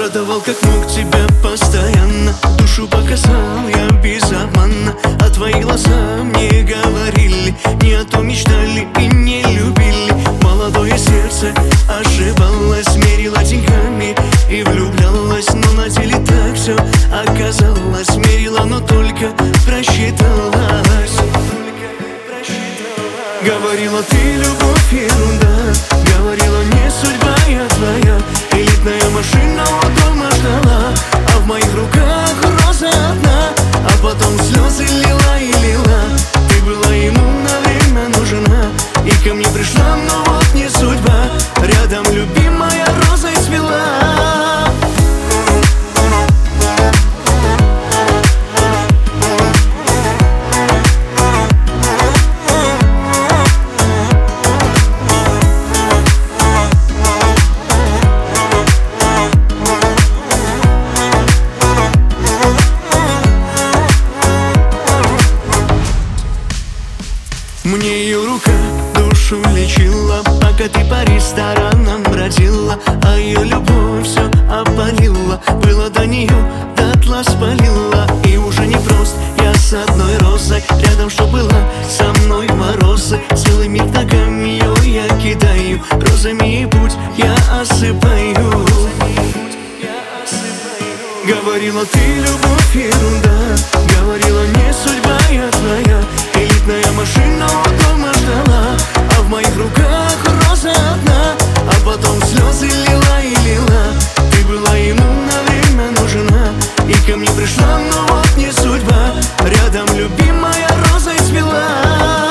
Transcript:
Радовал как мог тебя постоянно, душу показал я без обмана. А твои глаза мне говорили, не о том мечтали и не любили. Молодое сердце ошибалось, мерило деньгами и влюблялась, но на деле так все оказалось. Мерила, но только просчиталась. Говорила, ты любовь ерунда, говорила, не судьба я твоя. Элитная машина у дома ждала, а в моих руках роза одна. А потом слезы лила и лила. Ты была ему на время нужна, и ко мне пришла, но вот не судьба. Рядом любимая розой цвела. Мне ее рука душу лечила, пока ты по ресторанам бродила. А ее любовь все опалила, было до нее дотла спалила. И уже не прост я с одной розой рядом, что была со мной в морозы. Целый мир к ногам ее я кидаю, розами и путь я осыпаю. Говорила, ты любовь ерунда, говорила, не судьба я твоя. Элитная машина у дома ждала, а в моих руках роза одна. А потом слезы лила и лила. Ты была ему на время нужна, и ко мне пришла, но вот не судьба. Рядом любимая розой цвела.